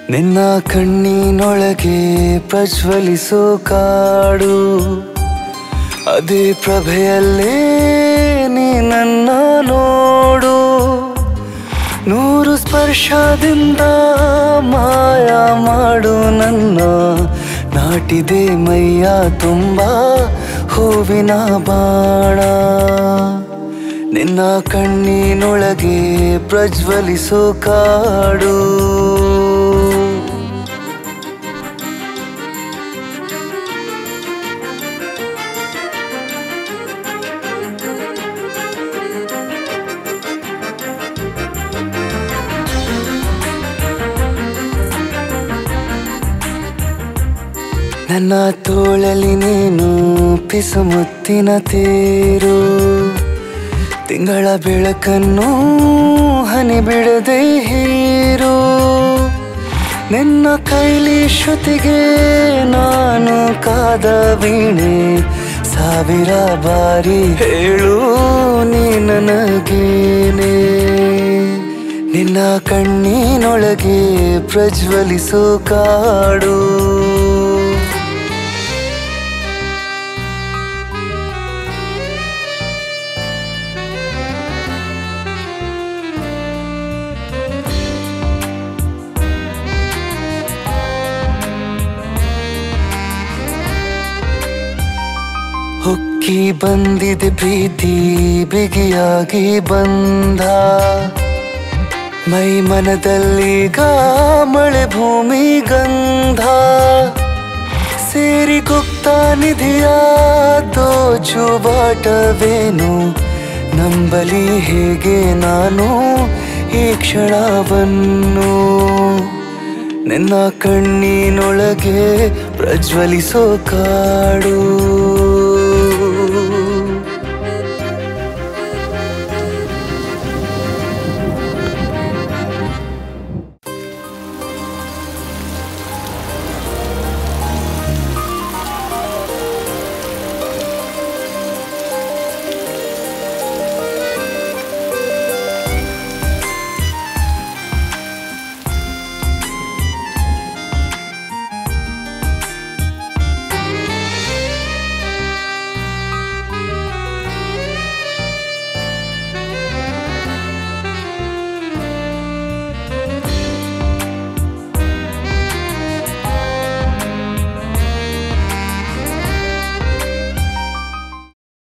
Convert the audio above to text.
ನಿನ್ನ ಕಣ್ಣಿನೊಳಗೆ ಪ್ರಜ್ವಲಿಸೋ ಕಾಡು, ಅದೇ ಪ್ರಭೆಯಲ್ಲೇ ನೀ ನನ್ನ ನೋಡು. 100 ಸ್ಪರ್ಶದಿಂದ ಮಾಯ ಮಾಡು ನನ್ನ, ನಾಟಿದೆ ಮೈಯ ತುಂಬ ಹೂವಿನ ಬಾಣ. ನಿನ್ನ ಕಣ್ಣಿನೊಳಗೆ ಪ್ರಜ್ವಲಿಸೋ ಕಾಡು. ನನ್ನ ತೋಳಲಿ ನೀನು ಪಿಸುಮುತ್ತಿನ ತೇರು, ತಿಂಗಳ ಬೆಳಕನ್ನು ಹನಿ ಬಿಡದೆ ಹೀರು. ನಿನ್ನ ಕೈಲಿ ಶ್ರುತಿಗೆ ನಾನು ಕಾದ ವೀಣೆ, 1000 ಬಾರಿ ಹೇಳು ನೀ ನನಗೇನೆ. ನಿನ್ನ ಕಣ್ಣಿನೊಳಗೆ ಪ್ರಜ್ವಲಿಸೋ ಕಾಡು. ಹೊಕ್ಕಿ ಬಂದಿದೆ ಪ್ರೀತಿ ಬಿಗಿಯಾಗಿ ಬಂದ, ಮೈ ಮನದಲ್ಲೀಗ ಮಳೆ ಭೂಮಿ ಗಂಧ. ಸೇರಿ ಗುಪ್ತ ನಿಧಿಯ ದೋಚುಬಾಟವೇನು, ನಂಬಲಿ ಹೇಗೆ ನಾನು ಈ ಕ್ಷಣವನ್ನು. ನಿನ್ನ ಕಣ್ಣಿನೊಳಗೆ ಪ್ರಜ್ವಲಿಸೋ ಕಾಡು.